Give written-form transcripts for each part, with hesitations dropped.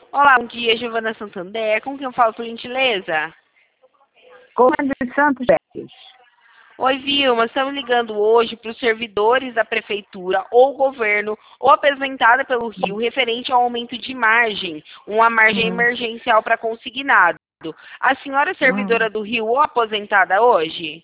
Olá, bom dia, Giovana Santander. Com quem eu falo, por gentileza? Comando de Santos Velhos. Oi, Vilma. Estamos ligando hoje para os servidores da Prefeitura ou governo ou apresentada pelo Rio referente ao aumento de margem, uma margem emergencial para consignado. A senhora é servidora do Rio ou aposentada hoje?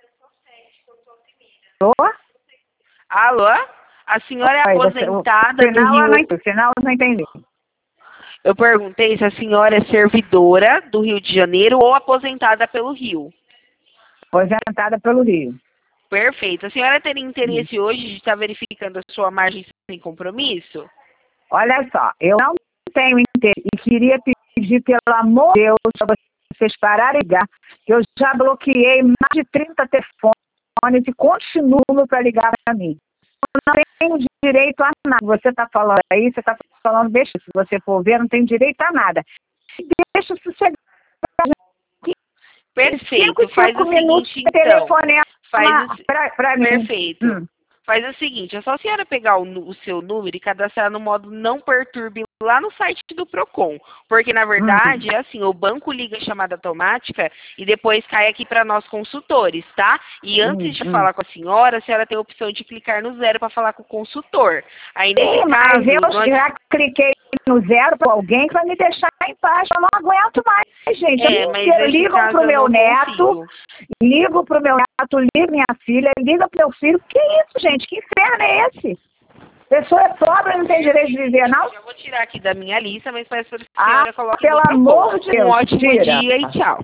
Tô? Alô? A senhora é aposentada do O final eu não entendi. Eu perguntei se a senhora é servidora do Rio de Janeiro ou aposentada pelo Rio. Aposentada pelo Rio. Perfeito. A senhora teria interesse hoje de estar verificando a sua margem sem compromisso? Olha só, eu não tenho interesse e queria pedir, pelo amor de Deus, para vocês pararem de ligar, que eu já bloqueei mais de 30 telefones e continuo para ligar para mim. Eu não tenho direito a nada. Você está falando aí, você está falando besteira. Se você for ver, não tem direito a nada. Deixa sossegado. Perfeito. Faz o seguinte, então. Perfeito. Faz o seguinte, é só a senhora pegar o seu número e cadastrar no modo não perturbe lá no site do Procon. Porque, na verdade, é assim, o banco liga a chamada automática e depois cai aqui para nós consultores, tá? E antes de falar com a senhora tem a opção de clicar no 0 para falar com o consultor. Aí, nesse caso... Mas eu já cliquei no 0 para alguém que vai me deixar em paz. Eu não aguento mais, gente. Ligam pro meu neto, ligo pro meu neto, ligo minha filha, liga pro meu filho. Que isso, gente? Que inferno é esse? Pessoa é pobre, não tem direito de viver, não? Eu vou tirar aqui da minha lista, mas peço para a senhora coloque pelo amor de Deus, um ótimo dia e tchau.